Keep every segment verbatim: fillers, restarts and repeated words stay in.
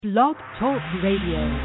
Blog Talk Radio.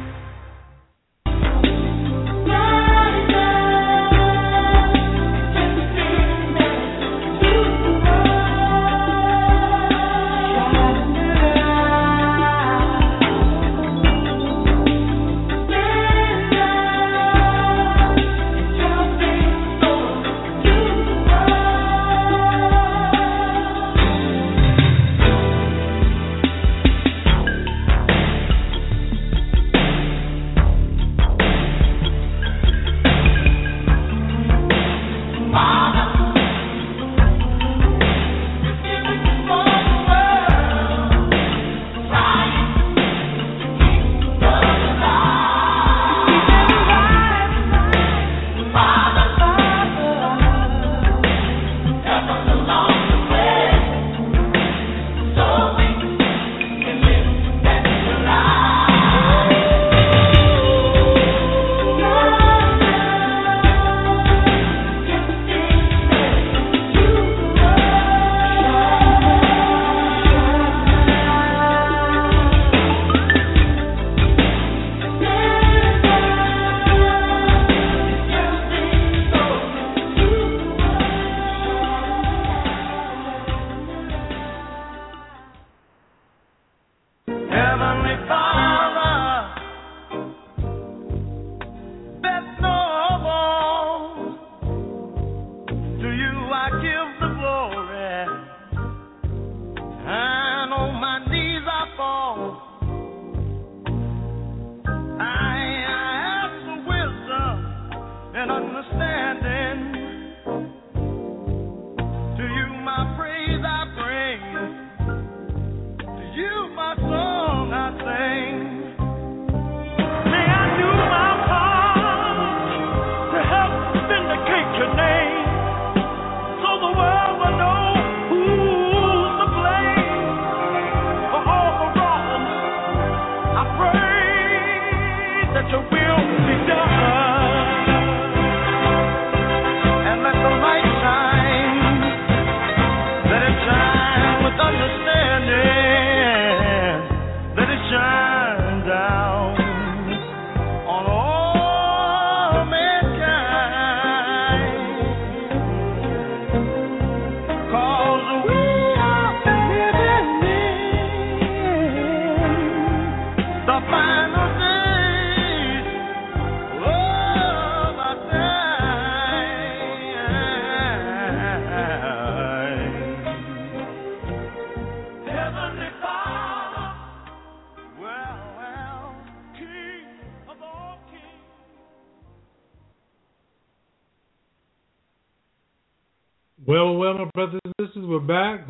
Well, well, my brothers and sisters, we're back.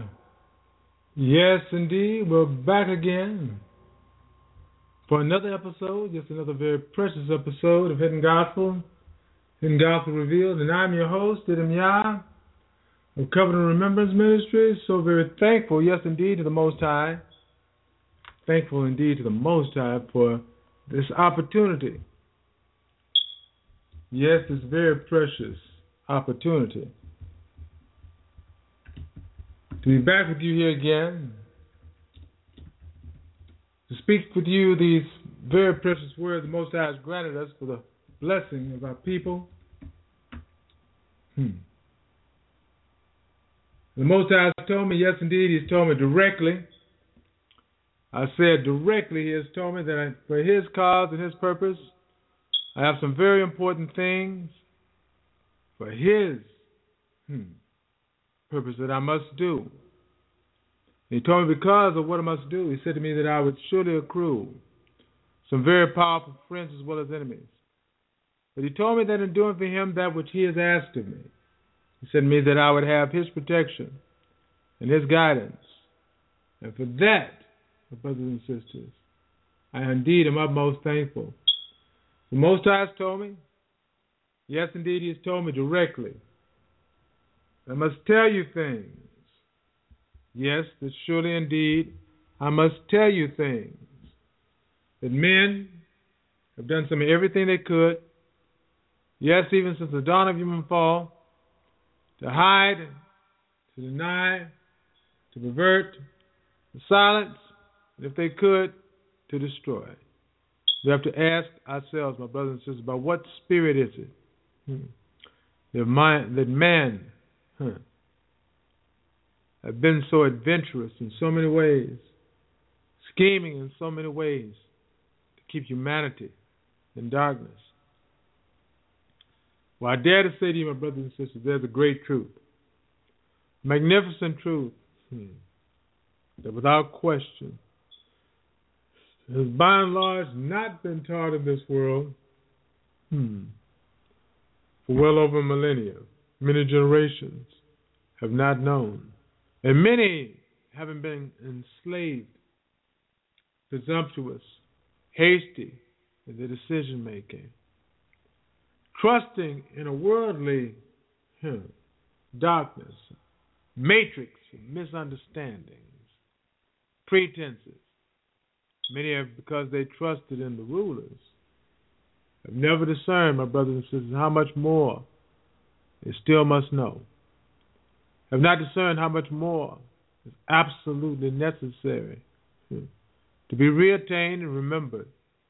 Yes, indeed, we're back again for another episode, just another very precious episode of Hidden Gospel, Hidden Gospel Revealed, and I'm your host, Didim Yah, of Covenant Remembrance Ministries. So very thankful, yes, indeed, to the Most High. Thankful, indeed, to the Most High for this opportunity. Yes, this very precious opportunity to be back with you here again, to speak with you these very precious words the Most High has granted us for the blessing of our people. Hmm. The Most High has told me, yes indeed, He's told me directly. I said directly, He has told me that I, for His cause and His purpose, I have some very important things for His hmm, purpose that I must do. He told me because of what I must do, He said to me that I would surely accrue some very powerful friends as well as enemies. But He told me that in doing for Him that which He has asked of me, He said to me that I would have His protection and His guidance. And for that, my brothers and sisters, I indeed am utmost thankful. The Most High has told me, yes indeed He has told me directly, I must tell you things. Yes, that surely indeed I must tell you things. That men have done some of everything they could, yes, even since the dawn of human fall, to hide, to deny, to pervert, to silence, and if they could, to destroy. We have to ask ourselves, my brothers and sisters, about what spirit is it hmm, that, mind, that man huh, have been so adventurous in so many ways, scheming in so many ways to keep humanity in darkness. Well, I dare to say to you, my brothers and sisters, there's a great truth, magnificent truth, hmm, that without question has by and large not been taught in this world hmm, for well over a millennia. Many generations have not known. And many having been enslaved, presumptuous, hasty in their decision making, trusting in a worldly hmm, darkness, matrix of misunderstandings, pretenses. Many have, because they trusted in the rulers, have never discerned, my brothers and sisters, how much more they still must know. Have not discerned how much more is absolutely necessary hmm, to be reattained and remembered.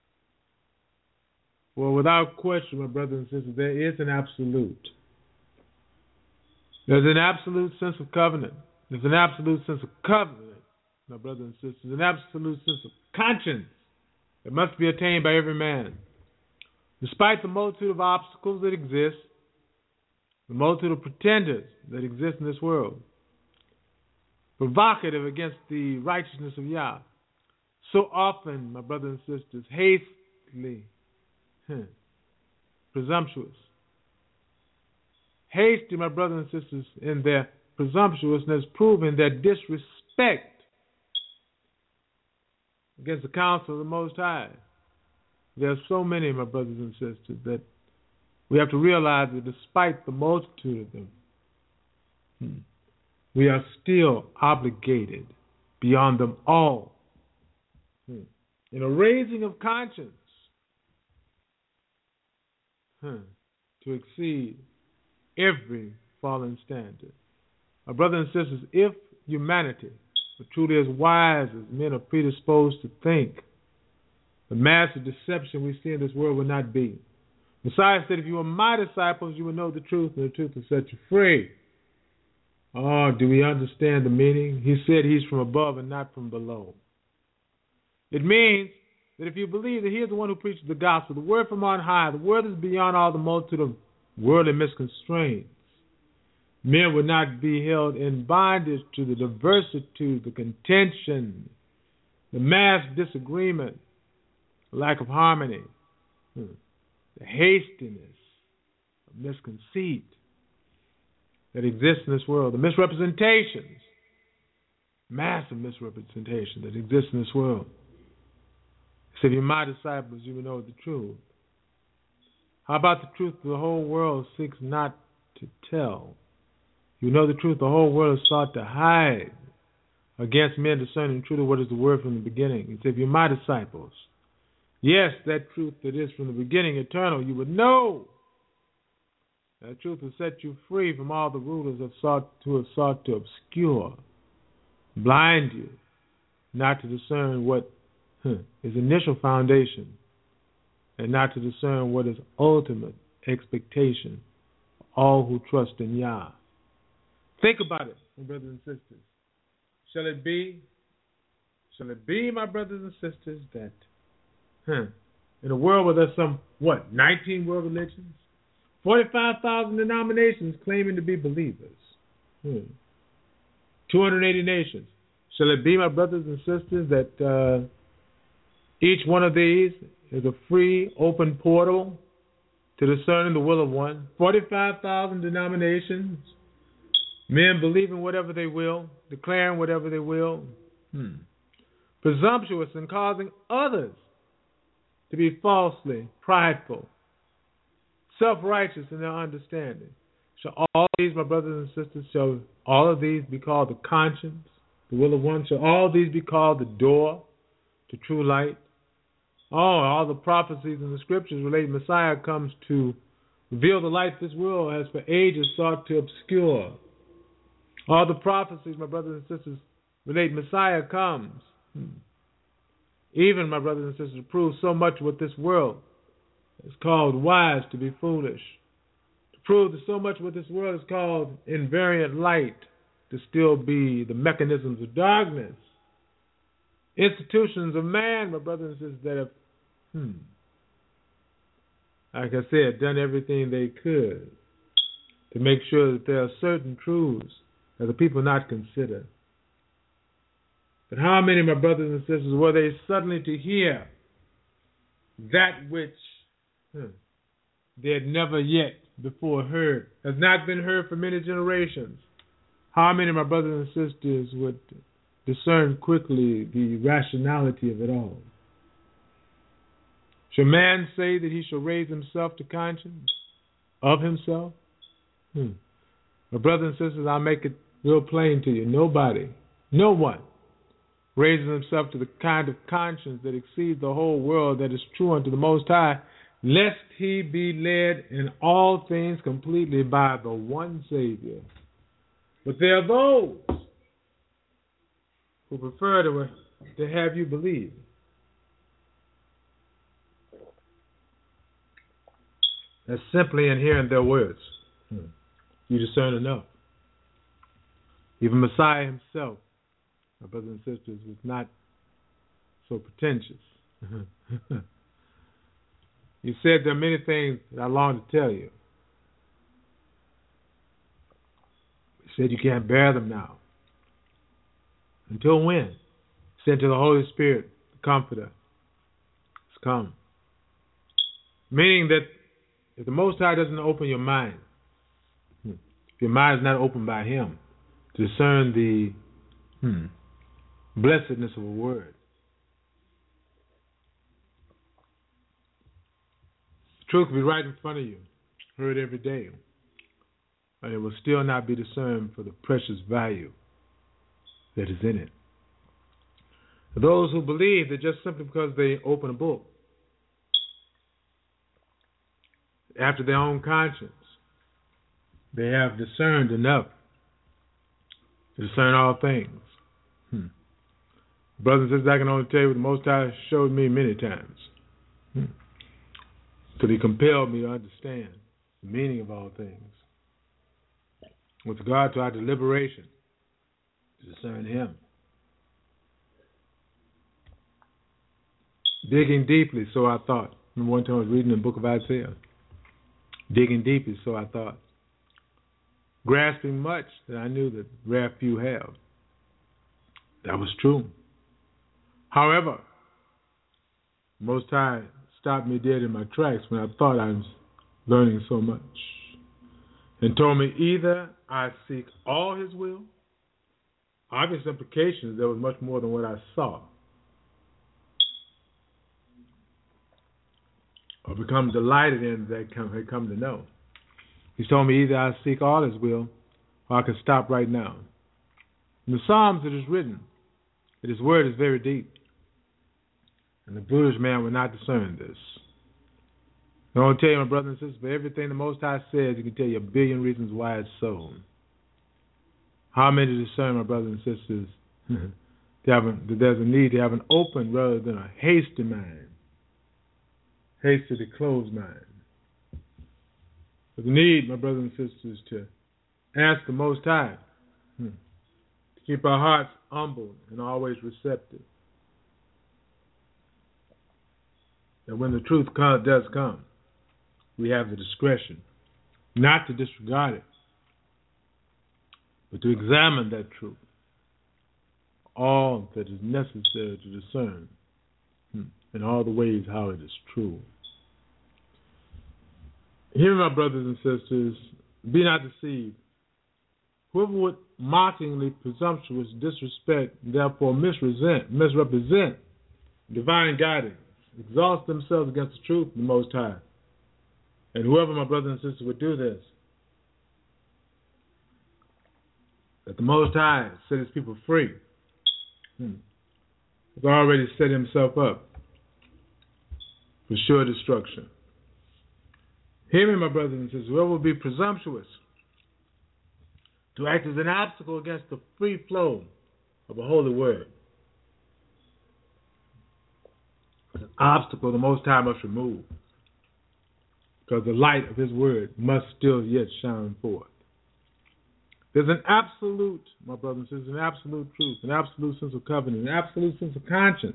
Well, without question, my brothers and sisters, there is an absolute. There's an absolute sense of covenant. There's an absolute sense of covenant, my brothers and sisters, an absolute sense of conscience that must be attained by every man. Despite the multitude of obstacles that exist, the multitude of pretenders that exist in this world, provocative against the righteousness of Yah, so often, my brothers and sisters, hastily huh, presumptuous. Hasty, my brothers and sisters, in their presumptuousness, proving their disrespect against the counsel of the Most High. There are so many, my brothers and sisters, that we have to realize that despite the multitude of them, hmm, we are still obligated beyond them all hmm, in a raising of conscience hmm, to exceed every fallen standard. My brothers and sisters, if humanity were truly as wise as men are predisposed to think, the massive deception we see in this world would not be. Messiah said, if you are my disciples, you will know the truth, and the truth will set you free. Oh, do we understand the meaning? He said he's from above and not from below. It means that if you believe that he is the one who preaches the gospel, the word from on high, the word is beyond all the multitude of worldly misconstraints, men would not be held in bondage to the diversity, the contention, the mass disagreement, the lack of harmony, the hastiness, the misconceit that exists in this world, the misrepresentations, massive misrepresentation that exists in this world. He said, if you're my disciples, you will know the truth. How about the truth the whole world seeks not to tell? You know the truth the whole world has sought to hide against men discerning truly what is the word from the beginning. He said, if you're my disciples, yes, that truth that is from the beginning, eternal, you would know. That truth will set you free from all the rulers have sought who have sought to obscure, blind you, not to discern what huh, is initial foundation, and not to discern what is ultimate expectation for all who trust in Yah. Think about it, my brothers and sisters. Shall it be, shall it be, my brothers and sisters, that huh, in a world where there's some, what, nineteen world religions? forty-five thousand denominations claiming to be believers. Hmm. two hundred eighty nations. Shall it be, my brothers and sisters, that uh, each one of these is a free, open portal to discerning the will of one? forty-five thousand denominations, men believing whatever they will, declaring whatever they will. Hmm. Presumptuous and causing others to be falsely prideful, self-righteous in their understanding. Shall all these, my brothers and sisters, shall all of these be called the conscience, the will of one? Shall all these be called the door to true light? Oh, all the prophecies in the scriptures relate Messiah comes to reveal the light this world has for ages sought to obscure. All the prophecies, my brothers and sisters, relate Messiah comes hmm, even, my brothers and sisters, to prove so much what this world is called wise to be foolish, to prove that so much what this world is called invariant light to still be the mechanisms of darkness, institutions of man, my brothers and sisters, that have, hmm, like I said, done everything they could to make sure that there are certain truths that the people not consider. But how many, my brothers and sisters, were they suddenly to hear that which hmm, they had never yet before heard, has not been heard for many generations? How many, my brothers and sisters, would discern quickly the rationality of it all? Shall man say that he shall raise himself to conscience of himself? Hmm. My brothers and sisters, I'll make it real plain to you. Nobody, no one, raises himself to the kind of conscience that exceeds the whole world, that is true unto the Most High, lest he be led in all things completely by the one Savior. But there are those who prefer to, to have you believe. That's simply in hearing their words. Hmm. You discern enough. Even Messiah himself, my brothers and sisters, was not so pretentious. He said there are many things that I long to tell you. He said you can't bear them now. Until when? He said to the Holy Spirit, the Comforter, has come. Meaning that if the Most High doesn't open your mind, if your mind is not opened by Him to discern the hmm, blessedness of a word, the truth will be right in front of you, heard every day, and it will still not be discerned for the precious value that is in it. Those who believe that just simply because they open a book, after their own conscience, they have discerned enough to discern all things. Hmm. Brothers and sisters, I can only tell you what the Most High showed me many times. Hmm. Till He compelled me to understand the meaning of all things. With regard to our deliberation, to discern Him. Digging deeply, so I thought. Remember one time I was reading the book of Isaiah. Digging deeply, so I thought. Grasping much that I knew that rare few have. That was true. However, Most High stopped me dead in my tracks when I thought I was learning so much, and told me either I seek all His will. Obvious implications, there was much more than what I saw, or become delighted in that I had come to know. He told me either I seek all His will, or I can stop right now. In the Psalms it is written that His word is very deep, and the brutish man will not discern this. I want to tell you, my brothers and sisters, for everything the Most High says, He can tell you a billion reasons why it's so. How many discern, my brothers and sisters, that there's a need to have an open rather than a hasty mind, hastily closed mind? There's a need, my brothers and sisters, to ask the Most High hmm, to keep our hearts humble and always receptive. And when the truth come, does come, we have the discretion not to disregard it, but to examine that truth, all that is necessary to discern, hmm, in all the ways how it is true. Hear, my brothers and sisters, be not deceived. Whoever would mockingly, presumptuous, disrespect, therefore misrepresent, misrepresent divine guidance, exhaust themselves against the truth of the Most High. And whoever, my brothers and sisters, would do this, that the Most High set His people free, hmm, has already set himself up for sure destruction. Hear me, my brothers and sisters, whoever will be presumptuous to act as an obstacle against the free flow of a holy word, obstacle the Most High must remove, because the light of His word must still yet shine forth. There's an absolute, my brothers and sisters, an absolute truth, an absolute sense of covenant, an absolute sense of conscience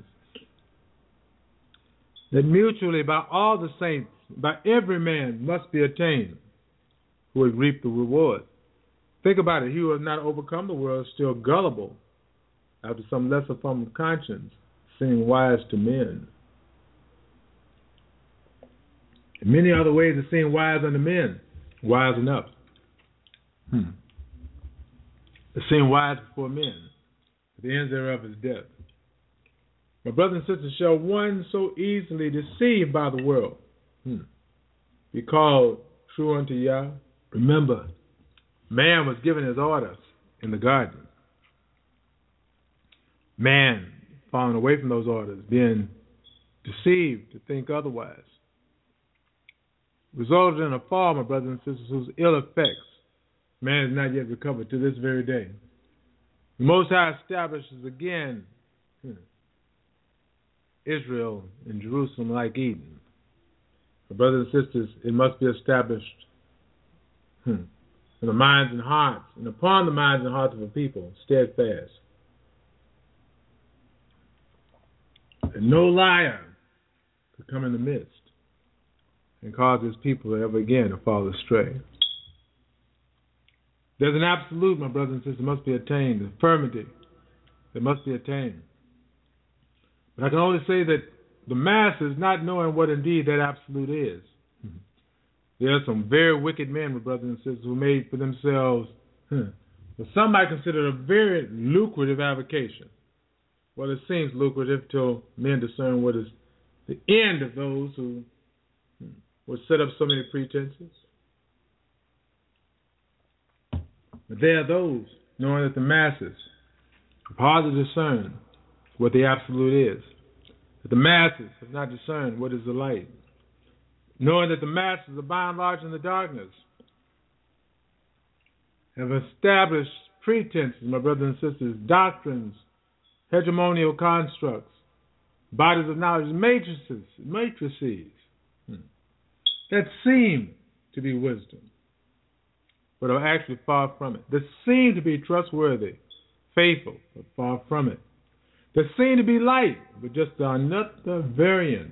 that mutually by all the saints, by every man must be attained who has reaped the reward. Think about it. He who has not overcome the world is still gullible after some lesser form of conscience, seeming wise to men. And many other ways of seeing wise unto men, wise enough. Hmm. The same wise before men, the end thereof is death. My brothers and sisters, shall one so easily deceived by the world hmm, be called true unto Yah? Remember, man was given his orders in the garden. Man, falling away from those orders, being deceived to think otherwise, resulted in a fall, my brothers and sisters, whose ill effects man has not yet recovered to this very day. The Most High establishes again hmm, Israel and Jerusalem like Eden. My brothers and sisters, it must be established hmm, in the minds and hearts, and upon the minds and hearts of the people, steadfast. And no liar could come in the midst and cause his people ever again to fall astray. There's an absolute, my brothers and sisters, must be attained, an affirmity that must be attained. But I can only say that the masses, not knowing what indeed that absolute is, mm-hmm. there are some very wicked men, my brothers and sisters, who made for themselves huh, what some might consider a very lucrative avocation. Well, it seems lucrative till men discern what is the end of those who hmm, would set up so many pretenses. But there are those, knowing that the masses have hardly discerned what the absolute is, that the masses have not discerned what is the light, knowing that the masses are by and large in the darkness, have established pretenses, my brothers and sisters, doctrines, hegemonial constructs, bodies of knowledge, matrices, matrices hmm, that seem to be wisdom, but are actually far from it. That seem to be trustworthy, faithful, but far from it. That seem to be light, but just another variance.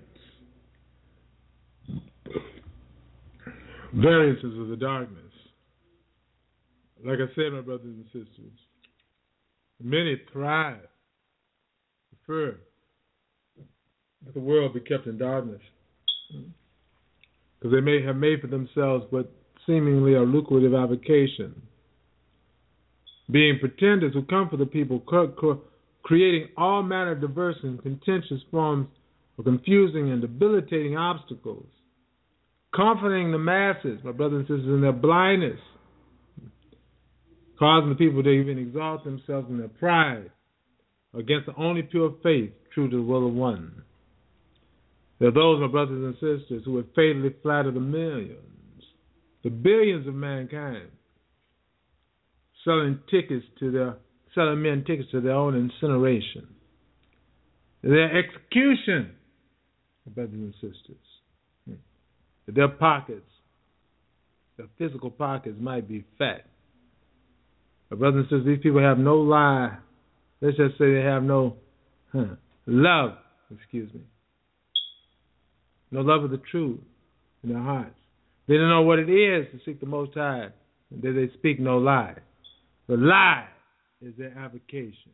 Variances of the darkness. Like I said, my brothers and sisters, many thrive, prefer that the world be kept in darkness, because they may have made for themselves what seemingly a lucrative avocation, being pretenders who come for the people, creating all manner of diverse and contentious forms of confusing and debilitating obstacles, comforting the masses, my brothers and sisters, in their blindness, causing the people to even exalt themselves in their pride against the only pure faith true to the will of one. There are those, my brothers and sisters, who would fatally flatter the millions, the billions of mankind, selling tickets to their, selling men tickets to their own incineration, their execution, brothers and sisters. That their pockets, their physical pockets, might be fat. But brothers and sisters, these people have no lie. Let's just say they have no huh, love. Excuse me. No love of the truth in their hearts. They don't know what it is to seek the Most High, and that they speak no lie. The lie is their avocation.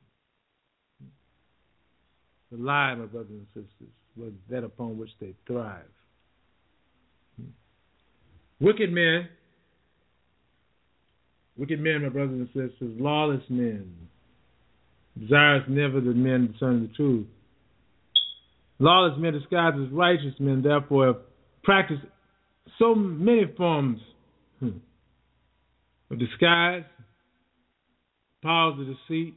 The lie, my brothers and sisters, was that upon which they thrive. Wicked men, wicked men, my brothers and sisters, lawless men, desirous never that men discern the truth. Lawless men disguised as righteous men, therefore, have practiced so many forms hmm, of disguise, powers of deceit,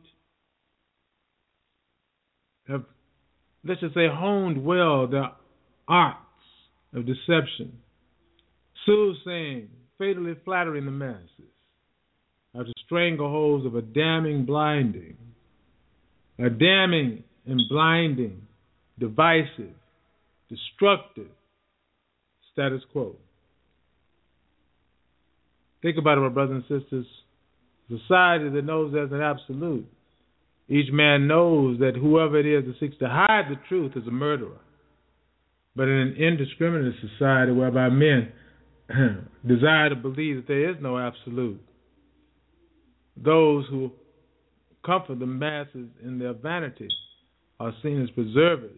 have, let's just say, honed well their arts of deception, soothsaying, fatally flattering the masses, are the strangleholds of a damning blinding, a damning and blinding, divisive, destructive status quo. Think about it, my brothers and sisters. Society that knows there's an absolute. Each man knows that whoever it is that seeks to hide the truth is a murderer. But in an indiscriminate society whereby men desire to believe that there is no absolute, those who comfort the masses in their vanity are seen as preservers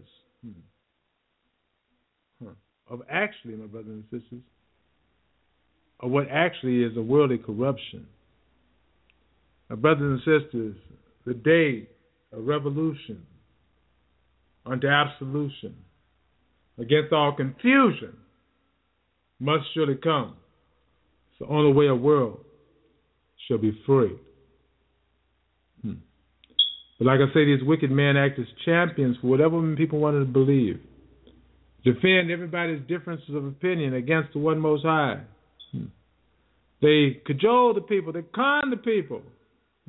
of actually, my brothers and sisters, of what actually is a worldly corruption. My brothers and sisters, the day of revolution unto absolution against all confusion must surely come. It's the only way a world shall be free. Hmm. But like I say, these wicked men act as champions for whatever people wanted to believe. Defend everybody's differences of opinion against the one Most High. Hmm. They cajole the people. They con the people hmm.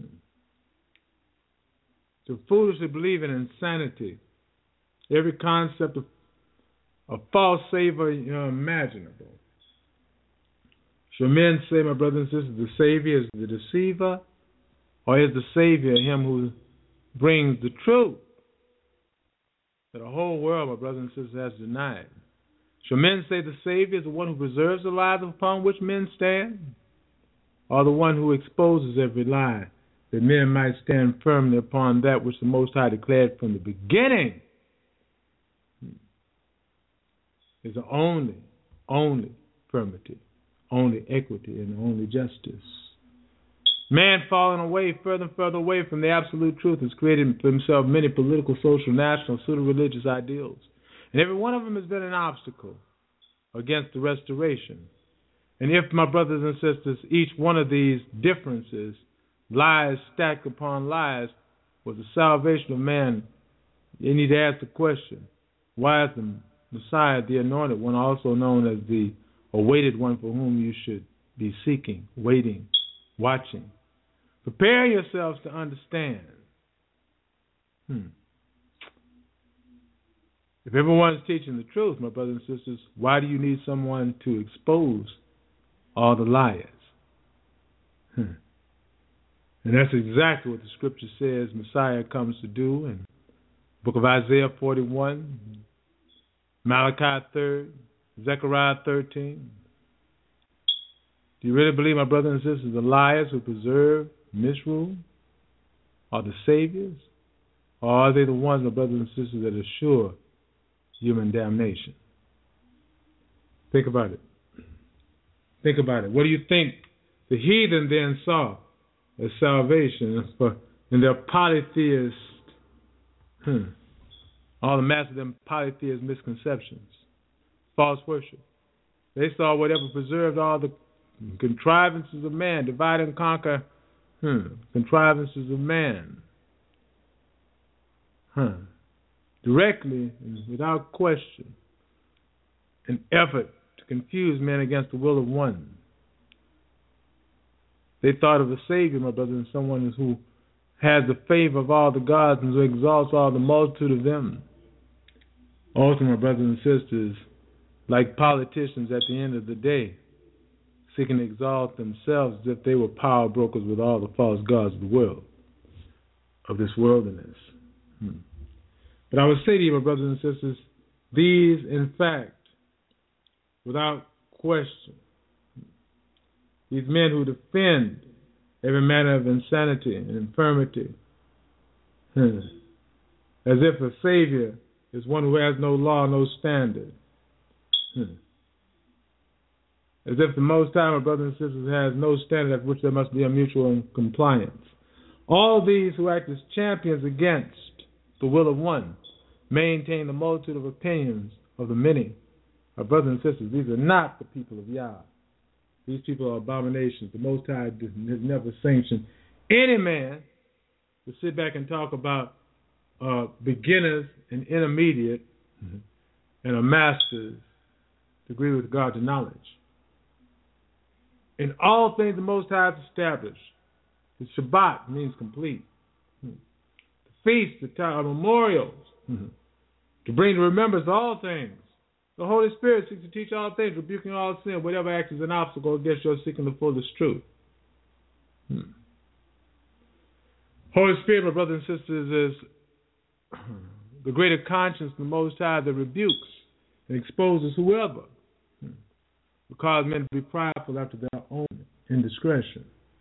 to foolishly believe in insanity. Every concept of a false savior you know, imaginable. Shall men say, my brothers and sisters, the Savior is the deceiver, or is the Savior him who brings the truth that the whole world, my brothers and sisters, has denied? Shall men say the Savior is the one who preserves the lies upon which men stand, or the one who exposes every lie, that men might stand firmly upon that which the Most High declared from the beginning is the only, only firmity, only equity, and only justice. Man falling away further and further away from the absolute truth has created for himself many political, social, national, pseudo-religious ideals. And every one of them has been an obstacle against the restoration. And if, my brothers and sisters, each one of these differences, lies stacked upon lies, was the salvation of man, you need to ask the question, why is the Messiah, the Anointed One, also known as the awaited one for whom you should be seeking, waiting, watching? Prepare yourselves to understand. Hmm. If everyone's teaching the truth, my brothers and sisters, why do you need someone to expose all the liars? Hmm. And that's exactly what the scripture says Messiah comes to do in the book of Isaiah forty-one, Malachi three, Zechariah thirteen. Do you really believe, my brothers and sisters, the liars who preserve misrule are the saviors? Or are they the ones, my brothers and sisters, that assure human damnation? Think about it. Think about it. What do you think the heathen then saw as salvation in their polytheist, hmm, all the mass of them polytheist misconceptions, false worship? They saw whatever preserved all the contrivances of man, divide and conquer, hmm, contrivances of man, huh, directly and without question, an effort to confuse men against the will of one. They thought of a Savior, my brothers, as someone who has the favor of all the gods and who exalts all the multitude of them. Also, my brothers and sisters, like politicians at the end of the day, seeking to exalt themselves as if they were power brokers with all the false gods of the world, of this worldliness. Hmm. But I would say to you, my brothers and sisters, these, in fact, without question, these men who defend every manner of insanity and infirmity, hmm, as if a Savior is one who has no law, no standard, hmm, as if the Most High, my brothers and sisters, has no standard at which there must be a mutual compliance. All these who act as champions against the will of one maintain the multitude of opinions of the many. My brothers and sisters, these are not the people of Yah. These people are abominations. The Most High has never sanctioned any man to sit back and talk about uh, beginners and intermediate mm-hmm. and a master's degree with regard to knowledge. In all things the Most High has established. The Shabbat means complete. Mm-hmm. The feasts, the time, memorials, mm-hmm. to bring to remembrance all things The Holy Spirit seeks to teach all things, rebuking all sin, whatever acts is an obstacle against your seeking the fullest truth. Hmm. Holy Spirit, my brothers and sisters, is the greater conscience, the Most High, that rebukes and exposes whoever hmm. will cause men to be prideful after their own indiscretion.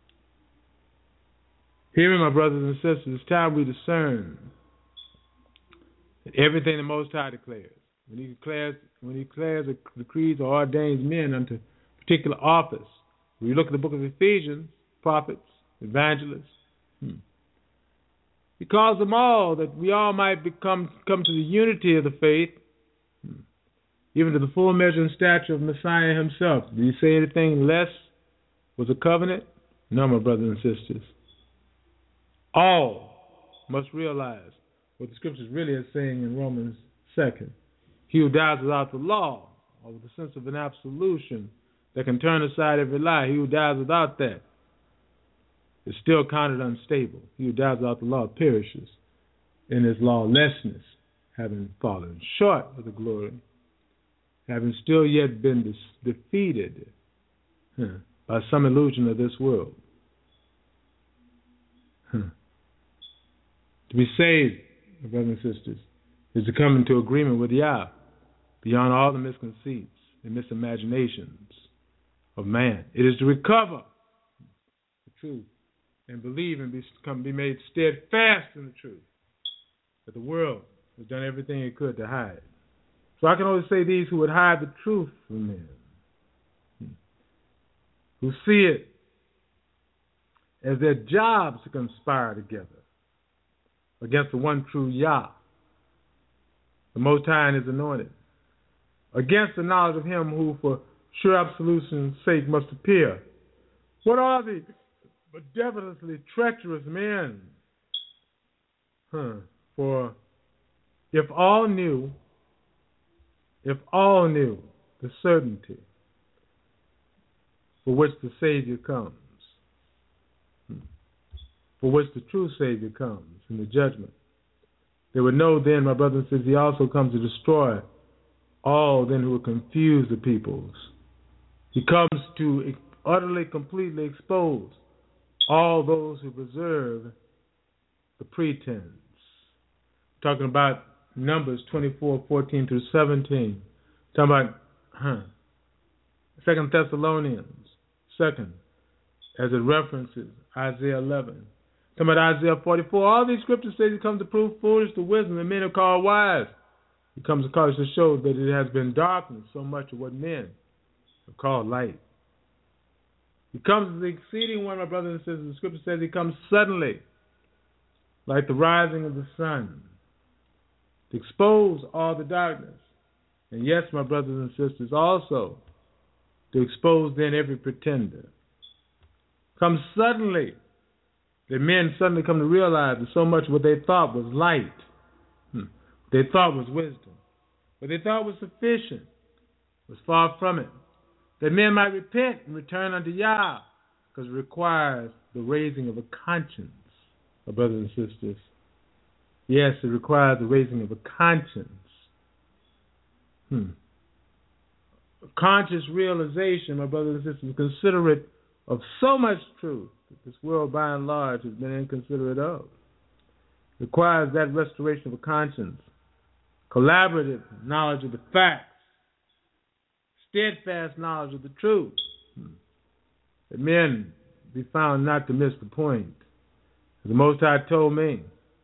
Hear me, my brothers and sisters, it's time we discern that everything the Most High declares. When he declares, when he declares, decrees, or ordains men unto particular office, when you look at the book of Ephesians, prophets, evangelists, hmm, he calls them all that we all might become come to the unity of the faith, hmm, even to the full measure and stature of Messiah himself. Did he say anything less was a covenant? No, my brothers and sisters. All must realize what the scriptures really are saying in Romans two. He who dies without the law, or with the sense of an absolution that can turn aside every lie, he who dies without that is still counted unstable. He who dies without the law perishes in his lawlessness, having fallen short of the glory, having still yet been dis- defeated huh, by some illusion of this world. Huh. To be saved, my brothers and sisters, is to come into agreement with Yah, beyond all the misconceits and misimaginations of man. It is to recover the truth and believe and become, be made steadfast in the truth that the world has done everything it could to hide. So I can only say these who would hide the truth from men, who see it as their jobs to conspire together against the one true Yah, the Most High and His anointed, against the knowledge of Him who for sure absolution's sake must appear. What are these? But devilishly treacherous men. Huh. For if all knew, if all knew the certainty for which the Savior comes, for which the true Savior comes in the judgment, they would know then, my brothers and sisters, He also comes to destroy all then who would confuse the peoples. He comes to utterly, completely expose all those who preserve the pretense. We're talking about Numbers twenty-four, fourteen through seventeen. We're talking about huh, Second Thessalonians, second, as it references Isaiah eleven. Talking about Isaiah forty-four. All these scriptures say He comes to prove foolish the wisdom that men are called wise. He comes to cause to show that it has been darkened so much of what men have called light. He comes as the exceeding one, my brothers and sisters. The scripture says He comes suddenly, like the rising of the sun, to expose all the darkness. And yes, my brothers and sisters, also to expose then every pretender. Comes suddenly, that men suddenly come to realize that so much of what they thought was light, hmm, they thought was wisdom, what they thought was sufficient, was far from it. That men might repent and return unto Yah, because it requires the raising of a conscience, my brothers and sisters. Yes, it requires the raising of a conscience. Hmm. A conscious realization, my brothers and sisters, considerate of so much truth that this world by and large has been inconsiderate of. It requires that restoration of a conscience, collaborative knowledge of the facts, steadfast knowledge of the truth, that men be found not to miss the point. As the Most High told me,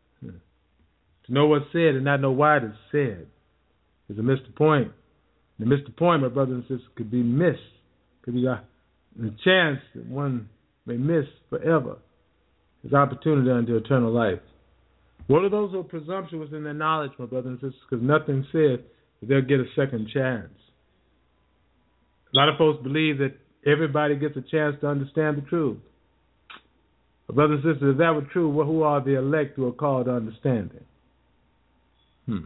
to know what's said and not know why it is said is to miss the point. And to miss the point, my brothers and sisters, could be missed. Could be a, a chance that one may miss forever his opportunity unto eternal life. What are those who are presumptuous in their knowledge, my brothers and sisters? Because nothing says that they'll get a second chance. A lot of folks believe that everybody gets a chance to understand the truth. My brothers and sisters, if that were true, well, who are the elect who are called to understanding? Hmm.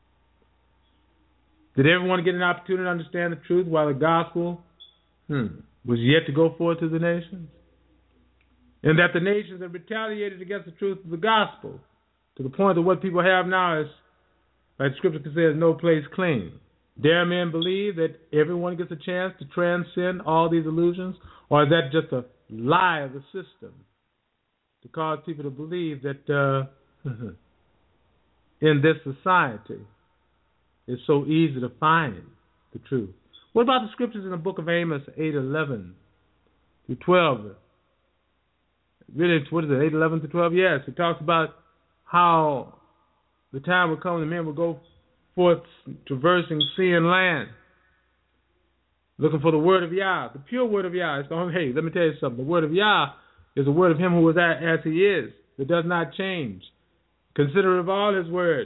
Did everyone get an opportunity to understand the truth while the gospel hmm, was yet to go forth to the nations? And that the nations have retaliated against the truth of the gospel to the point that what people have now is, like Scripture says, no place clean. Dare men believe that everyone gets a chance to transcend all these illusions? Or is that just a lie of the system to cause people to believe that uh, in this society it's so easy to find the truth? What about the scriptures in the book of Amos eight eleven through twelve? Really, what is it, eight eleven through twelve? Yes, it talks about how the time will come when the men will go forth traversing sea and land, looking for the word of Yah, the pure word of Yah. It's the only, hey, let me tell you something. The word of Yah is the word of him who is as he is. It does not change. Consider of all his word.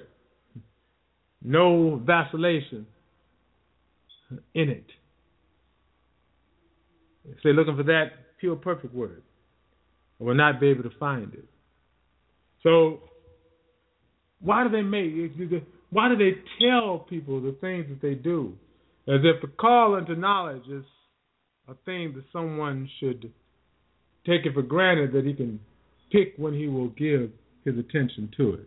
No vacillation in it. If they're looking for that pure, perfect word, they will not be able to find it. So, why do they make, why do they tell people the things that they do? As if the call into knowledge is a thing that someone should take it for granted that he can pick when he will give his attention to it.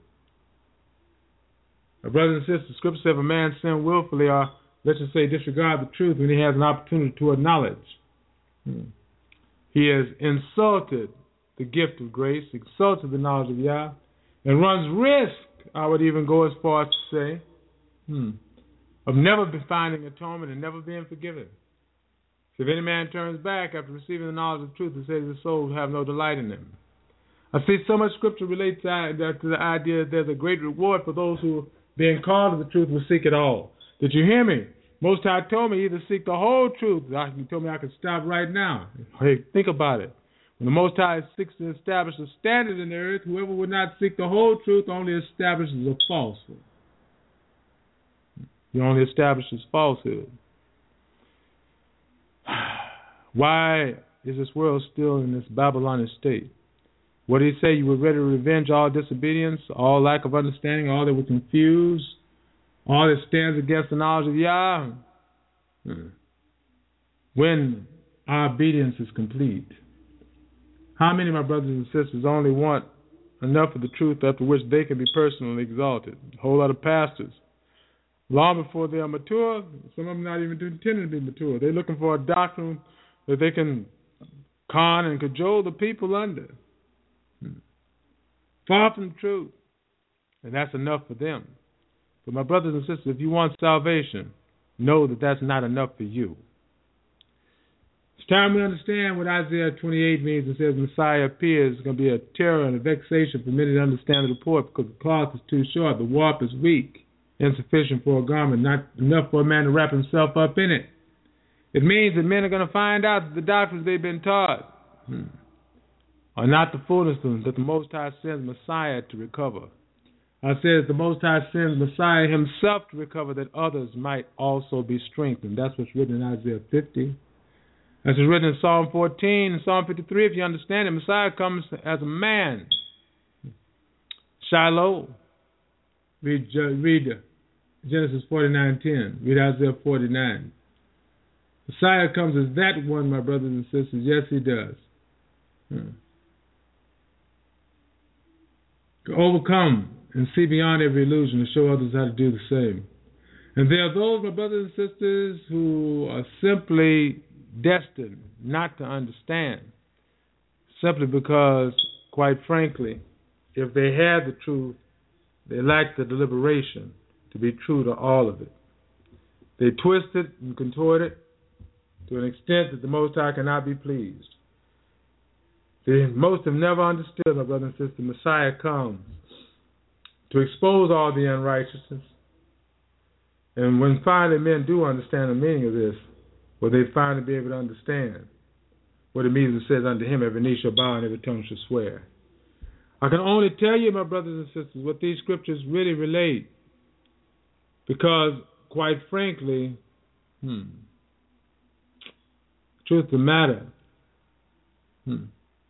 My brothers and sisters, Scripture says if a man sin willfully or, let's just say, disregard the truth when he has an opportunity toward knowledge, hmm. he has insulted the gift of grace, insulted the knowledge of Yah, and runs risk, I would even go as far as to say, hmm, of never finding atonement and never being forgiven. So if any man turns back after receiving the knowledge of truth and says his soul will have no delight in him. I see so much scripture relates to, to the idea that there's a great reward for those who, being called to the truth, will seek it all. Did you hear me? Most High told me either seek the whole truth. He told me I could stop right now. Hey, think about it. When the Most High seeks to establish a standard in the earth, whoever would not seek the whole truth only establishes a falsehood. He only establishes falsehood. Why is this world still in this Babylonian state? What did he say? You were ready to revenge all disobedience, all lack of understanding, all that would confuse, all that stands against the knowledge of Yah. Hmm. When our obedience is complete. How many of my brothers and sisters only want enough of the truth after which they can be personally exalted? A whole lot of pastors. Long before they are mature, some of them not even intending to be mature. They're looking for a doctrine that they can con and cajole the people under. Hmm. Far from the truth. And that's enough for them. But my brothers and sisters, if you want salvation, know that that's not enough for you. It's time we understand what Isaiah twenty-eight means. It says Messiah appears. It's going to be a terror and a vexation for many to understand the report because the cloth is too short, the warp is weak, insufficient for a garment, not enough for a man to wrap himself up in it. It means that men are going to find out that the doctrines they've been taught hmm, are not the fullness of them, that the Most High sends Messiah to recover. I said the Most High sends Messiah himself to recover that others might also be strengthened. That's what's written in Isaiah fifty. That's what's written in Psalm fourteen and Psalm fifty-three. If you understand it, Messiah comes as a man. Shiloh. Read, read Genesis forty-nine ten. Read Isaiah forty-nine. Messiah comes as that one, my brothers and sisters. Yes, he does. Hmm. To overcome and see beyond every illusion to show others how to do the same. And there are those, my brothers and sisters, who are simply destined not to understand, simply because, quite frankly, if they had the truth, they lack the deliberation to be true to all of it. They twist it and contort it to an extent that the Most High cannot be pleased. The most have never understood, my brother and sister, Messiah comes to expose all the unrighteousness. And when finally men do understand the meaning of this, well, they finally be able to understand what it means. It says, unto him every knee shall bow and every tongue shall swear. I can only tell you, my brothers and sisters, what these scriptures really relate. Because, quite frankly, hmm, truth of the matter hmm,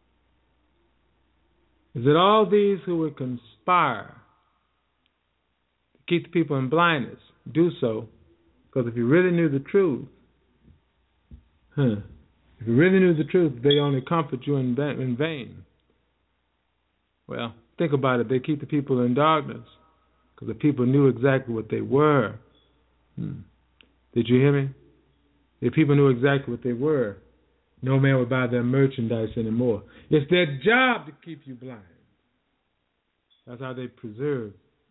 is that all these who would conspire to keep the people in blindness do so because if you really knew the truth, huh, if you really knew the truth, they only comfort you in, in vain. Well, think about it. They keep the people in darkness because the people knew exactly what they were. Hmm. Did you hear me? If people knew exactly what they were, no man would buy their merchandise anymore. It's their job to keep you blind. That's how they preserve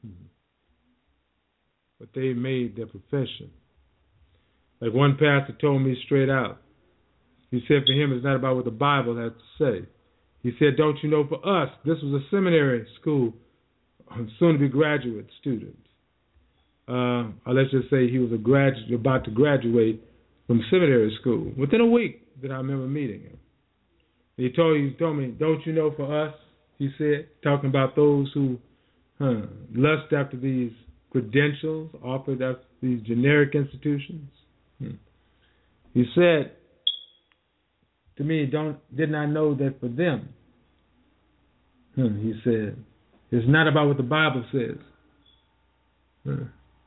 what they made their profession. Like one pastor told me straight out. He said for him it's not about what the Bible has to say. He said, don't you know, for us, this was a seminary school, soon to be graduate students. Uh, or let's just say he was a graduate, about to graduate from seminary school within a week that I remember meeting him. He told, he told me, don't you know, for us, he said, talking about those who huh, lust after these credentials offered after these generic institutions. Hmm. He said to me, don't didn't I know that for them, hmm, he said, it's not about what the Bible says. Hmm.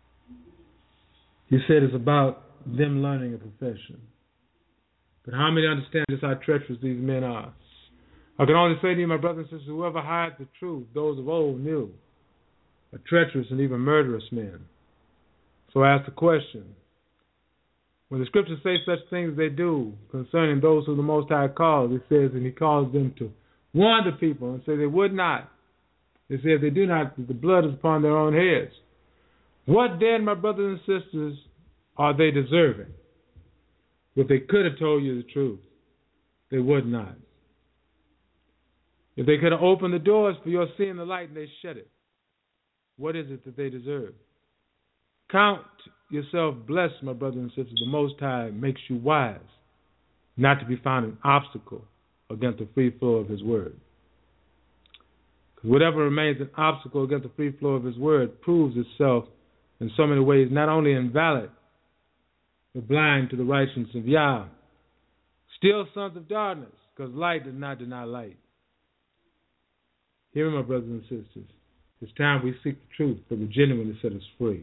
He said it's about them learning a profession. But how many understand just how treacherous these men are? I can only say to you, my brothers and sisters, whoever hides the truth, those of old knew, are treacherous and even murderous men. So I ask the question, when the scriptures say such things as they do concerning those who the Most High calls, it says, and he calls them to warn the people and say they would not. They say if they do not, the blood is upon their own heads. What then, my brothers and sisters, are they deserving? If they could have told you the truth, they would not. If they could have opened the doors for your seeing the light and they shut it, what is it that they deserve? Count yourself blessed, my brothers and sisters. The Most High makes you wise, not to be found an obstacle against the free flow of His word. Because whatever remains an obstacle against the free flow of His word proves itself in so many ways not only invalid, but blind to the righteousness of Yah. Still sons of darkness, because light does not deny light. Hear me, my brothers and sisters. It's time we seek the truth that will genuinely set us free.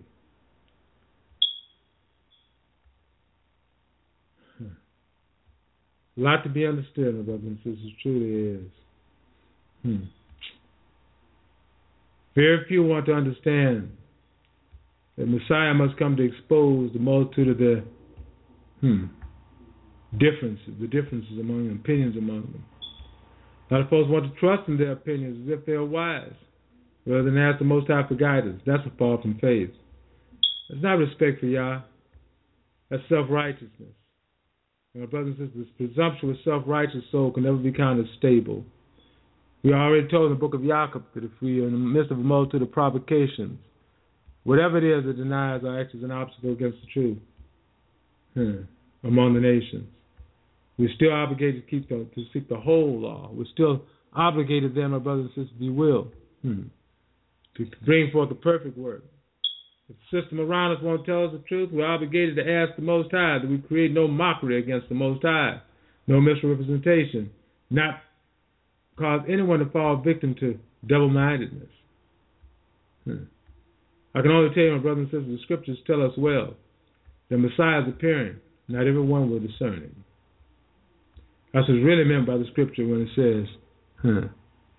Hmm. A lot to be understood, my brothers and sisters. Truly is. Hmm. Very few want to understand that Messiah must come to expose the multitude of the hmm, differences, the differences among them, opinions among them. A lot of folks want to trust in their opinions as if they are wise, rather than ask the Most High for guidance. That's a fall from faith. That's not respect for Yah. That's self-righteousness. And my brothers and sisters, this presumptuous, self-righteous soul can never be counted stable. We are already told in the book of Jacob that if we are in the midst of a multitude of provocations, whatever it is that denies or acts as an obstacle against the truth hmm, among the nations, we're still obligated to keep the, to seek the whole law. We're still obligated then, my brothers and sisters, if you will, hmm, to bring forth the perfect word. If the system around us won't tell us the truth, we're obligated to ask the Most High that we create no mockery against the Most High, no misrepresentation, not cause anyone to fall victim to double-mindedness. Hmm. I can only tell you, my brothers and sisters, the scriptures tell us well that Messiah is appearing. Not everyone will discern him. That's what's really meant by the scripture when it says, huh,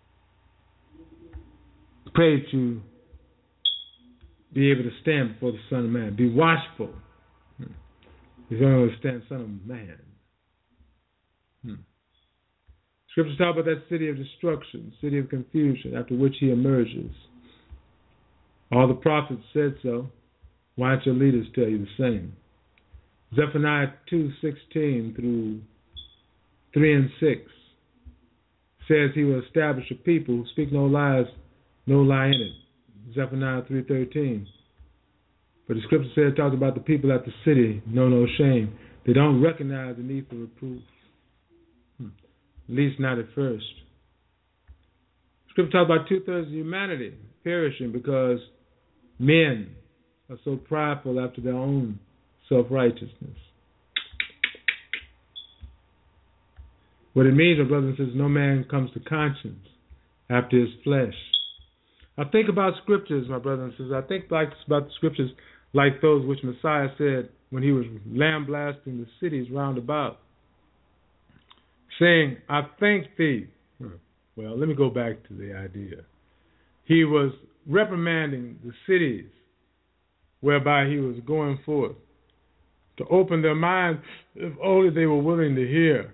pray to be able to stand before the Son of Man. Be watchful. Hmm. If you don't understand Son of Man. Hmm. Scriptures talk about that city of destruction, city of confusion, after which he emerges. All the prophets said so. Why don't your leaders tell you the same? Zephaniah two sixteen through three and six says he will establish a people who speak no lies, no lie in it. Zephaniah three thirteen. But the scripture says, talks about the people at the city know no shame. They don't recognize the need for reproof. Hmm. At least not at first. Scripture talks about two-thirds of humanity perishing because men are so prideful after their own self-righteousness. What it means, my brothers and sisters, no man comes to conscience after his flesh. I think about scriptures, my brothers and sisters. I think like, about the scriptures like those which Messiah said when he was lambasting the cities round about, saying, I thank thee. Well, let me go back to the idea. He was reprimanding the cities whereby he was going forth to open their minds if only they were willing to hear.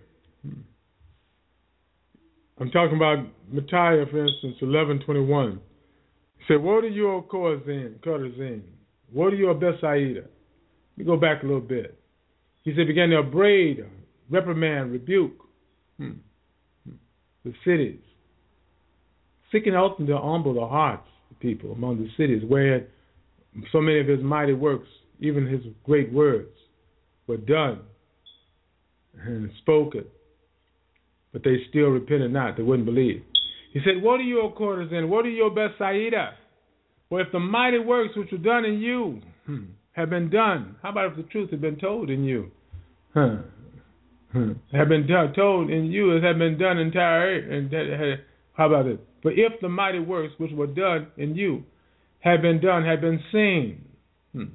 I'm talking about Micaiah, for instance, eleven twenty-one. He said, "Woe to you, O Chorazin, Chorazin. Woe to you, O Bethsaida." Let me go back a little bit. He said, began to upbraid, reprimand, rebuke hmm. the cities, seeking often to humble the hearts of people among the cities where so many of his mighty works, even his great words, were done and spoken, but they still repented not. They wouldn't believe. He said, "Woe to you, O Chorazin, woe to you, O Bethsaida. For if the mighty works which were done in you hmm, have been done, how about if the truth had been told in you? Huh. Hmm. Have been done, told in you as have been done entire. And how about it? For if the mighty works which were done in you had been done, had been seen, hmm,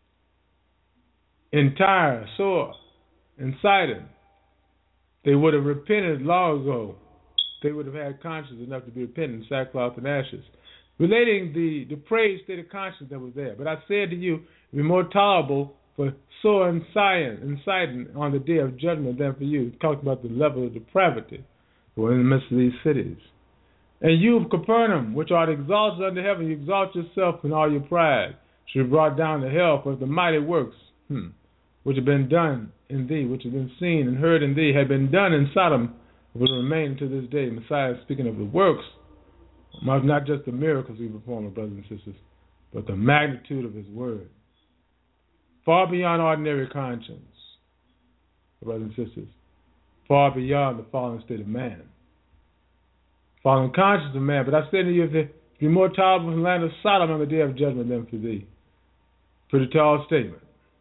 in Tyre, Sor, and Sidon, they would have repented long ago. They would have had conscience enough to be repentant in sackcloth and ashes." Relating the depraved state of conscience that was there. "But I said to you, it would be more tolerable for Sor and Sidon, and Sidon on the day of judgment than for you." He talked about the level of depravity that were in the midst of these cities. "And you of Capernaum, which art exalted under heaven, you exalt yourself in all your pride, should be brought down to hell, for the mighty works hmm, which have been done in thee, which have been seen and heard in thee, had been done in Sodom, will remain to this day." Messiah is speaking of the works, not just the miracles he performed, brothers and sisters, but the magnitude of his word. Far beyond ordinary conscience, brothers and sisters, far beyond the fallen state of man. Fallen conscience of man. "But I say to you, if it be more tolerable in the land of Sodom on the day of judgment than for thee." Pretty tall statement,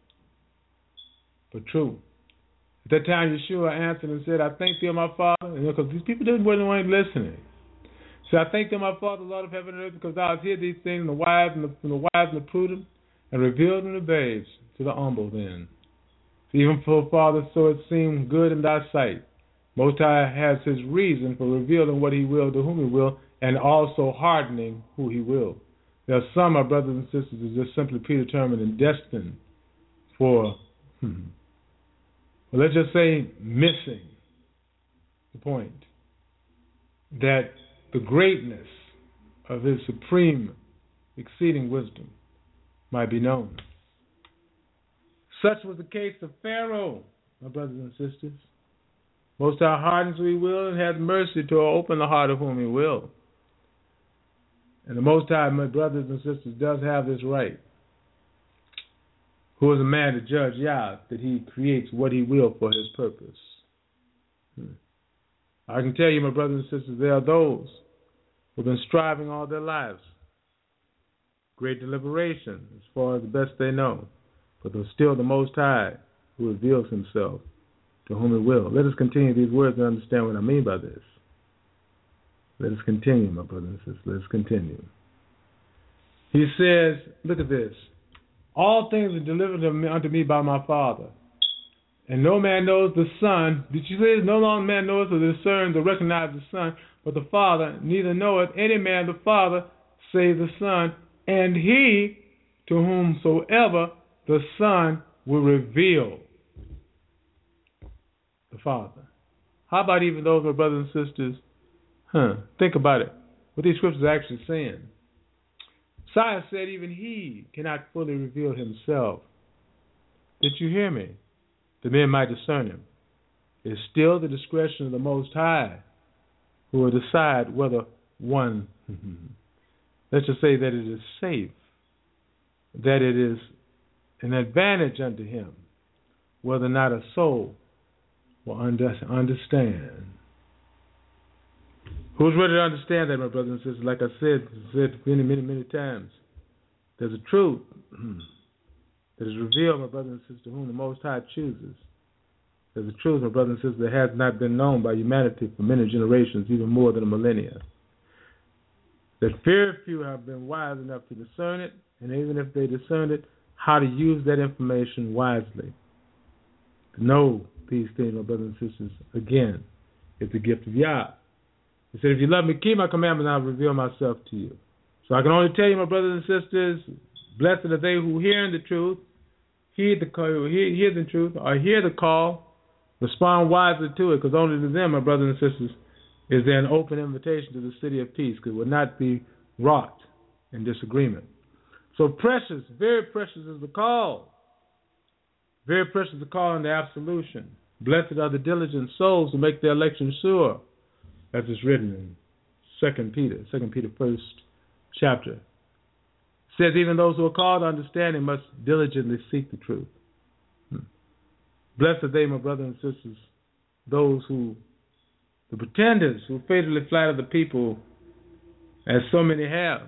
but true. At that time, Yeshua answered and said, "I thank thee, O my Father," and because these people didn't weren't listening. So I thank thee, my Father, Lord of heaven and earth, because thou hast hid these things from the wise and the, from the wise and the prudent, and revealed them to babes, to the humble. Then, so even for Father, so it seemed good in thy sight. Most High has his reason for revealing what he will to whom he will, and also hardening who he will. There are some, our brothers and sisters, who are just simply predetermined and destined for, hmm, well, let's just say, missing the point that the greatness of his supreme, exceeding wisdom might be known. Such was the case of Pharaoh, my brothers and sisters. Most High hardens who he will, and has mercy to open the heart of whom he will. And the Most High, my brothers and sisters, does have this right. Who is a man to judge Yah, that he creates what he will for his purpose? Hmm. I can tell you, my brothers and sisters, there are those who have been striving all their lives. Great deliberation, as far as the best they know. But there's still the Most High who reveals himself to whom he will. Let us continue these words and understand what I mean by this. Let us continue, my brothers and sisters. Let us continue. He says, look at this. "All things are delivered unto me by my Father. And no man knows the Son." Did you say no man knows or discerns or recognizes the Son, but the Father? "Neither knoweth any man the Father, save the Son, and he to whomsoever the Son will reveal." The Father. How about even those, my brothers and sisters? Huh. Think about it. What these scriptures are actually saying. Messiah said even he cannot fully reveal himself. Did you hear me? The men might discern him. It is still the discretion of the Most High who will decide whether one, let's just say that it is safe, that it is an advantage unto him, whether or not a soul will understand. Who's ready to understand that, my brothers and sisters? Like I said, said many, many, many times, there's a truth that is revealed, my brothers and sisters, to whom the Most High chooses. There's a truth, my brothers and sisters, that has not been known by humanity for many generations, even more than a millennia. That very few have been wise enough to discern it, and even if they discern it, how to use that information wisely. To know these things, my brothers and sisters, again, is the gift of Yah. He said, "If you love me, keep my commandments, and I will reveal myself to you." So I can only tell you, my brothers and sisters, blessed are they who hear the truth, heed the call, hear, hear the truth, or hear the call, respond wisely to it, because only to them, my brothers and sisters, is there an open invitation to the city of peace, because it will not be wrought in disagreement. So precious, very precious is the call. Very precious is the call in the absolution. Blessed are the diligent souls who make their election sure, as is written in Second Peter, Second Peter first chapter. It says even those who are called to understanding must diligently seek the truth. Hmm. Blessed are they, my brothers and sisters, those who, the pretenders who fatally flatter the people, as so many have.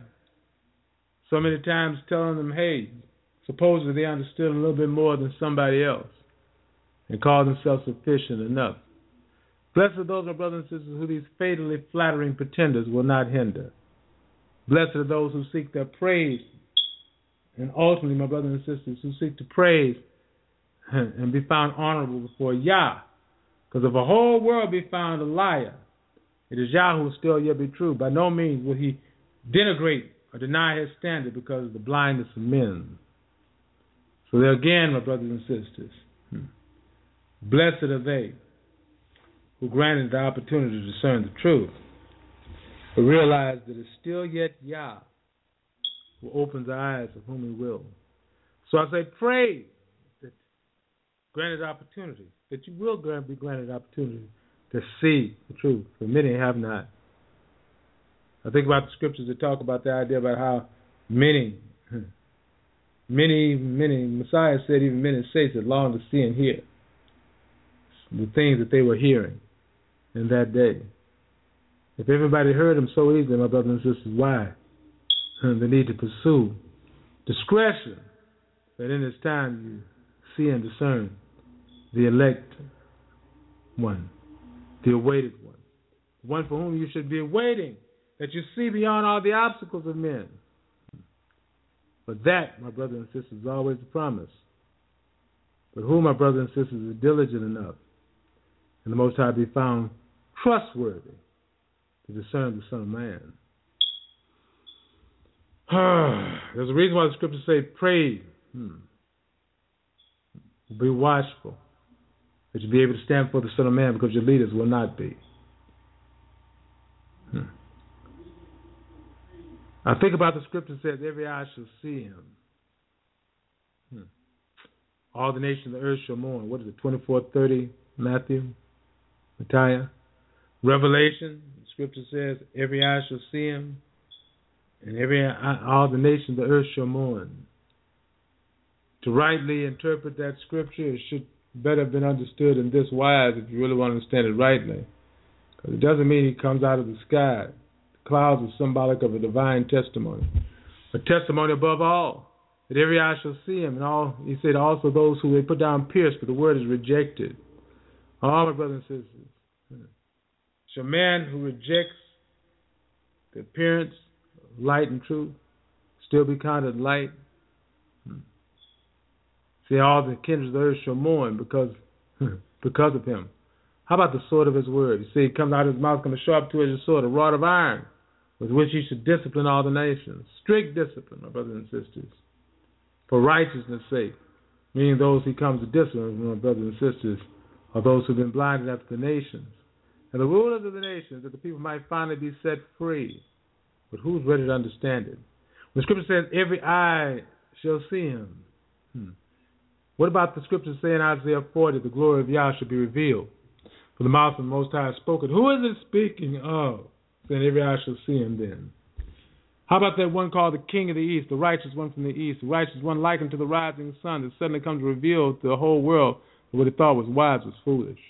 So many times telling them, hey, supposedly they understood a little bit more than somebody else and call themselves sufficient enough. Blessed are those, my brothers and sisters, who these fatally flattering pretenders will not hinder. Blessed are those who seek their praise, and ultimately, my brothers and sisters, who seek to praise and be found honorable before Yah. Because if a whole world be found a liar, it is Yah who will still yet be true. By no means will he denigrate or deny his standard because of the blindness of men. So there again, my brothers and sisters, blessed are they who granted the opportunity to discern the truth, but realize that it's still yet Yah who opens the eyes of whom he will. So I say, pray that granted opportunity, that you will be granted opportunity to see the truth, for many have not. I think about the scriptures that talk about the idea about how many, many, many, Messiah said even many saints that long to see and hear the things that they were hearing in that day. If everybody heard them so easily, my brothers and sisters, why? The need to pursue discretion, that in this time you see and discern the elect one, the awaited one, the one for whom you should be awaiting, that you see beyond all the obstacles of men. But that, my brothers and sisters, is always the promise. But who, my brothers and sisters, is diligent enough, and the Most High be found trustworthy to discern the Son of Man. There's a reason why the scriptures say, pray, hmm. be watchful, that you be able to stand for the Son of Man, because your leaders will not be. Hmm. I think about the scripture that says, every eye shall see him. Hmm. All the nations of the earth shall mourn. What is it, twenty-four thirty, Matthew, Micaiah? Revelation, the scripture says, every eye shall see him, and every eye, all the nations of the earth shall mourn. To rightly interpret that scripture, it should better have been understood in this wise if you really want to understand it rightly. Because it doesn't mean he comes out of the sky. The clouds are symbolic of a divine testimony. A testimony above all, that every eye shall see him. And all he said also those who they put down pierced, but the word is rejected. All my brothers and sisters. Shall man who rejects the appearance of light and truth still be counted light? Hmm. See, all the kindreds of the earth shall mourn because, because of him. How about the sword of his word? You see, it comes out of his mouth, comes a sharp two-edged sword, a rod of iron, with which he should discipline all the nations. Strict discipline, my brothers and sisters, for righteousness' sake. Meaning those he comes to discipline, my brothers and sisters, are those who have been blinded after the nations. And the rulers of the nations, that the people might finally be set free. But who's ready to understand it? When the scripture says, every eye shall see him. Hmm. What about the scripture saying in Isaiah forty, the glory of Yah shall be revealed? For the mouth of the Most High has spoken. Who is it speaking of? Saying every eye shall see him then. How about that one called the King of the East, the righteous one from the East, the righteous one likened to the rising sun that suddenly comes to reveal to the whole world that what he thought was wise was foolish?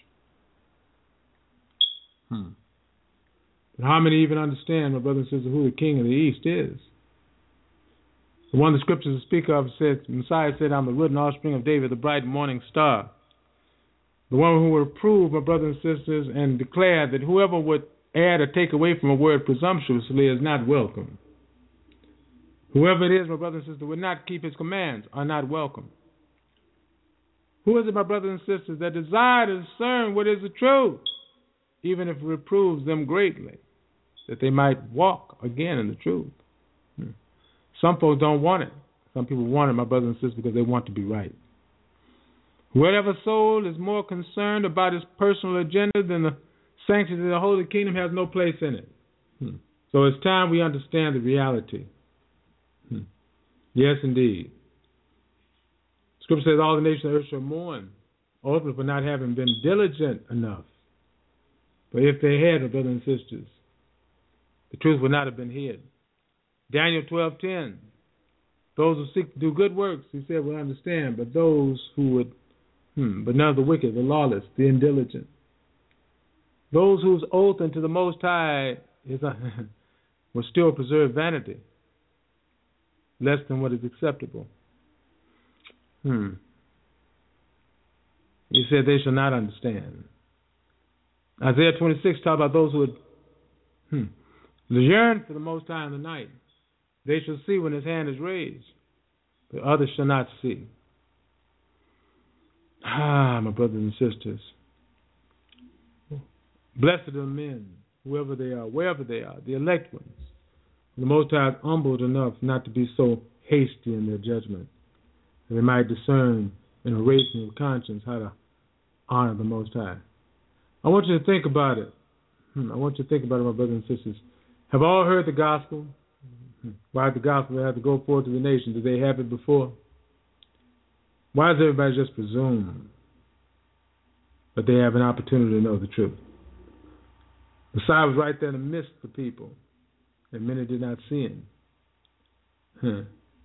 Hmm. But how many even understand, my brothers and sisters, who the King of the East is? The one the scriptures speak of said, Messiah said, I'm the root and offspring of David, the bright morning star. The one who would prove, my brothers and sisters, and declare that whoever would add or take away from a word presumptuously is not welcome. Whoever it is, my brothers and sisters, would not keep his commands are not welcome. Who is it, my brothers and sisters, that desire to discern what is the truth, even if it reproves them greatly, that they might walk again in the truth? Hmm. Some folks don't want it. Some people want it, my brothers and sisters, because they want to be right. Whatever soul is more concerned about his personal agenda than the sanctity of the Holy Kingdom has no place in it. Hmm. So it's time we understand the reality. Hmm. Yes, indeed. Scripture says all the nations of the earth shall mourn, ultimately for not having been diligent enough. But if they had, my brothers and sisters, the truth would not have been hid. Daniel twelve ten. Those who seek to do good works, he said, will understand, but those who would, hmm, but none of the wicked, the lawless, the indiligent, those whose oath unto the Most High is uh, will still preserve vanity, less than what is acceptable. Hmm. He said they shall not understand. Isaiah twenty-six talks about those who would hmm, yearn for the Most High in the night. They shall see when his hand is raised, but others shall not see. Ah, my brothers and sisters. Blessed are men, whoever they are, wherever they are, the elect ones. The Most High is humbled enough not to be so hasty in their judgment, that they might discern in a raising of conscience how to honor the Most High. I want you to think about it. I want you to think about it, my brothers and sisters. Have all heard the gospel? Why did the gospel have to go forth to the nation? Did they have it before? Why does everybody just presume that they have an opportunity to know the truth? Messiah was right there in the midst of the people, and many did not see him. Huh.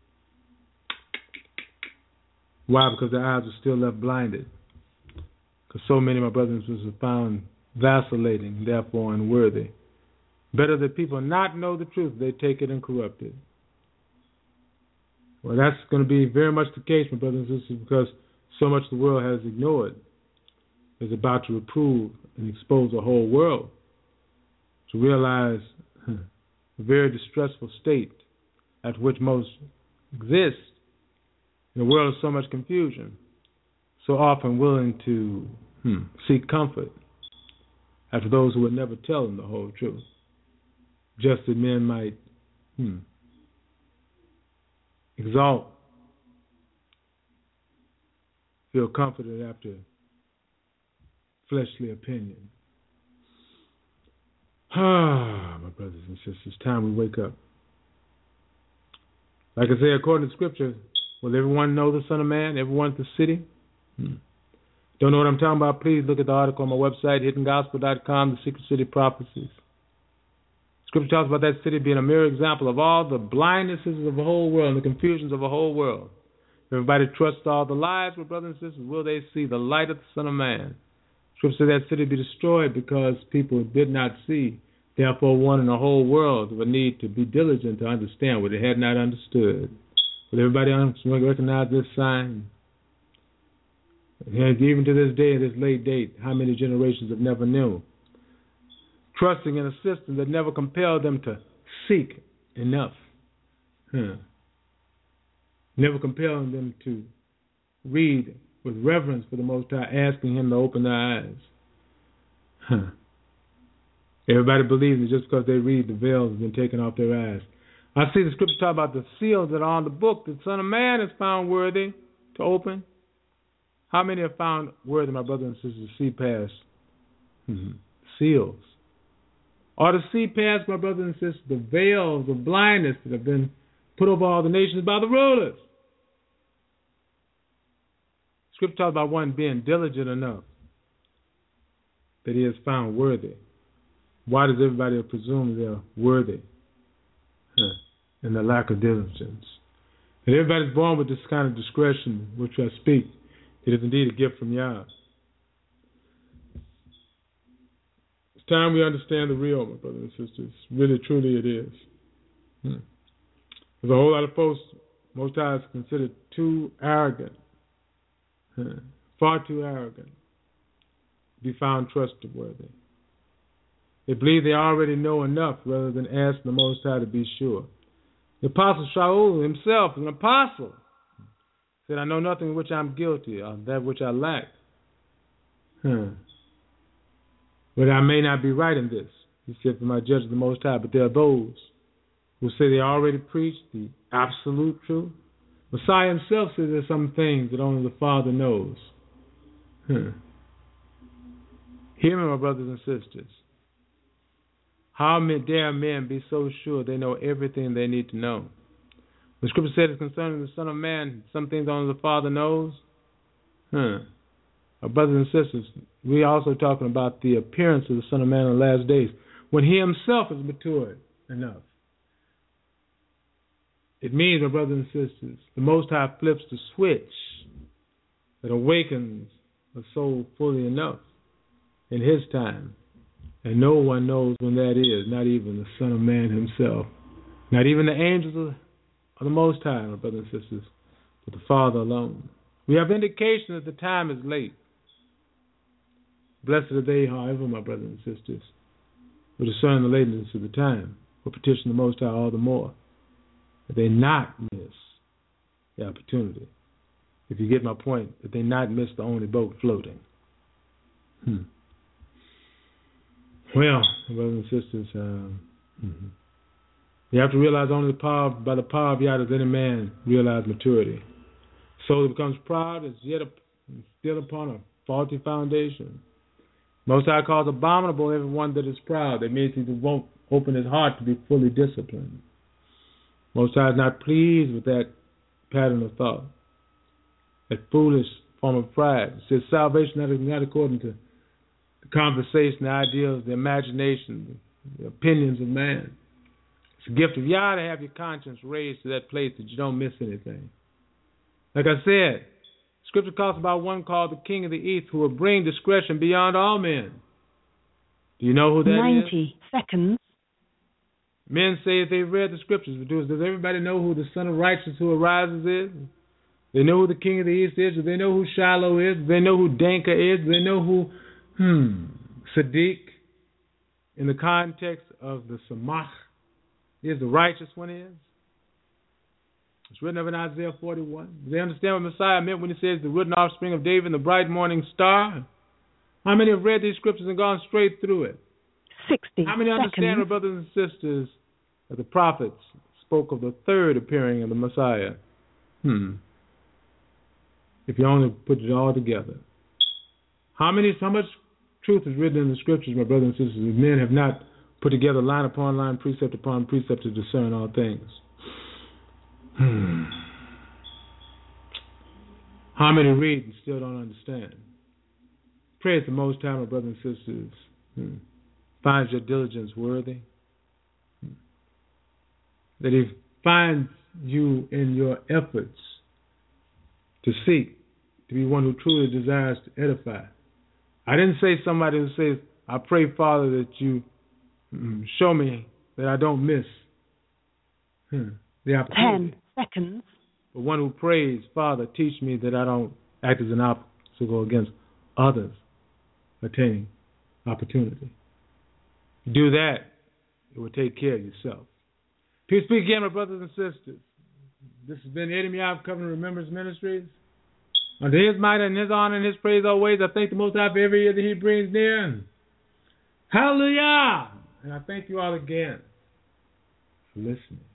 Why? Because their eyes were still left blinded. Because so many of my brothers and sisters are found vacillating, therefore unworthy. Better that people not know the truth, they take it and corrupt it. Well, that's going to be very much the case, my brothers and sisters, because so much the world has ignored is about to reprove and expose the whole world to realize huh, the very distressful state at which most exist in a world of so much confusion, so often willing to hmm, seek comfort after those who would never tell them the whole truth, just that men might hmm, exalt, feel comforted after fleshly opinion. Ah, my brothers and sisters, it's time we wake up. Like I say, according to Scripture, will everyone know the Son of Man? Everyone at the city? Hmm. Don't know what I'm talking about? Please look at the article on my website, hidden gospel dot com, The Secret City Prophecies. Scripture talks about that city being a mirror example of all the blindnesses of the whole world and the confusions of the whole world. Everybody trusts all the lies, my brothers and sisters. Will they see the light of the Son of Man? Scripture said that city be destroyed because people did not see. Therefore, one in the whole world would need to be diligent to understand what they had not understood. Will everybody recognize this sign? And even to this day, this late date, how many generations have never knew? Trusting in a system that never compelled them to seek enough. Huh. Never compelling them to read with reverence for the Most High, asking Him to open their eyes. Huh. Everybody believes that just because they read, the veils have been taken off their eyes. I see the Scripture talk about the seals that are on the book. The Son of Man is found worthy to open. How many are found worthy, my brothers and sisters, to see past mm-hmm. seals? Or to see past, my brothers and sisters, the veils of blindness that have been put over all the nations by the rulers. Scripture talks about one being diligent enough that he is found worthy. Why does everybody presume they're worthy? Huh. And the lack of diligence. And everybody's born with this kind of discretion, which I speak. It is indeed a gift from Yah. It's time we understand the real, my brothers and sisters. Really, truly it is. Hmm. There's a whole lot of folks, most times considered too arrogant, huh. far too arrogant, to be found trustworthy. They believe they already know enough rather than ask the Most High to be sure. The Apostle Shaul himself, an apostle, said, I know nothing of which I'm guilty, or that which I lack. Huh. But I may not be right in this. He said, for my judge the Most High. But there are those who say they already preach the absolute truth. Messiah himself says there's some things that only the Father knows. Hmm. Hear me, my brothers and sisters. How dare men be so sure they know everything they need to know? The scripture said concerning the Son of Man, some things only the Father knows. Huh. Our brothers and sisters, we also talking about the appearance of the Son of Man in the last days, when he himself is matured enough. It means, my brothers and sisters, the Most High flips the switch that awakens the soul fully enough in his time. And no one knows when that is, not even the Son of Man himself, not even the angels of, of the Most High, my brothers and sisters, but the Father alone. We have indication that the time is late. Blessed are they, however, my brothers and sisters, who discern the lateness of the time, who petition the Most High all the more, that they not miss the opportunity. If you get my point, that they not miss the only boat floating. Hmm. Well, my brothers and sisters, um, mm-hmm. you have to realize only the power, by the power of Yah does any man realize maturity. Soul that becomes proud is yet a, still upon a faulty foundation. Most High calls abominable everyone that is proud. That means he won't open his heart to be fully disciplined. Most High is not pleased with that pattern of thought, that foolish form of pride. It says salvation is not according to the conversation, the ideals, the imagination, the opinions of man. It's a gift of Yah to have your conscience raised to that place that you don't miss anything. Like I said, Scripture talks about one called the King of the East who will bring discretion beyond all men. Do you know who that ninety is? ninety seconds. Men say if they've read the Scriptures, but does everybody know who the Son of Righteousness who arises is? They know who the King of the East is? Do they know who Shiloh is? Do they know who Danka is? Do they know who hmm, Sadiq, in the context of the Samach, is the righteous one is? It's written of in Isaiah forty-one. Do they understand what Messiah meant when he says the rooted offspring of David and the bright morning star? How many have read these scriptures and gone straight through it? sixty How many understand, our brothers and sisters, that the prophets spoke of the third appearing of the Messiah? Hmm. If you only put it all together. How many, how much truth is written in the scriptures, my brothers and sisters, that men have not put together line upon line, precept upon precept to discern all things? Hmm. How many read and still don't understand? Pray at the Most High, my brothers and sisters, hmm, finds your diligence worthy. Hmm. That He finds you in your efforts to seek, to be one who truly desires to edify. I didn't say somebody who says, I pray, Father, that you hmm, show me that I don't miss hmm, the opportunity. ten seconds. But one who prays, Father, teach me that I don't act as an obstacle against others attaining opportunity. Do that, it will take care of yourself. Peace be again, my brothers and sisters. This has been Eddie Miyav Covenant Remembrance Ministries. Under His might and His honor and His praise always, I thank the Most High for every year that He brings near. Hallelujah! And I thank you all again for listening.